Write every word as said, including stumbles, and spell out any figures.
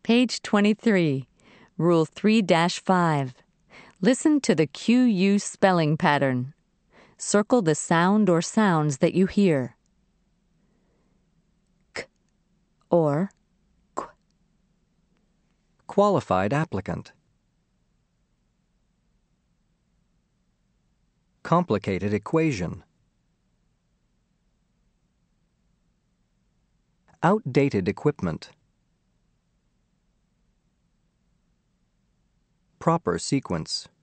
Page twenty-three, Rule three dash five. Listen to the Q U spelling pattern. Circle the sound or sounds that you hear. K or Q. Qualified applicant. Complicated equation. Outdated equipment. Proper sequence.